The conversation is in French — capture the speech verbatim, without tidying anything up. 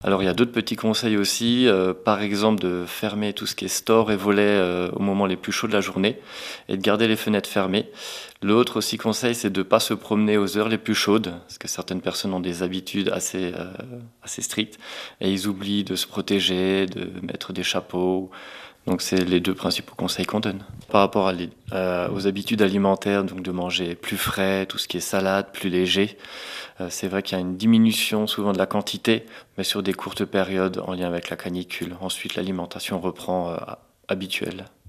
Alors il y a d'autres petits conseils aussi, heu, par exemple de fermer tout ce qui est store et volets, heu, aux moments les plus chauds de la journée et de garder les fenêtres fermées. L'autre aussi conseil, c'est de pas se promener aux heures les plus chaudes, parce que certaines personnes ont des habitudes assez, heu, assez strictes et ils oublient de se protéger, de mettre des chapeaux. Donc c'est les deux principaux conseils qu'on donne. Par rapport à les heu, aux habitudes alimentaires, donc de manger plus frais, tout ce qui est salade, plus léger, heu, c'est vrai qu'il y a une diminution souvent de la quantité, mais sur des courtes périodes en lien avec la canicule. Ensuite, l'alimentation reprend, heu, habituelle.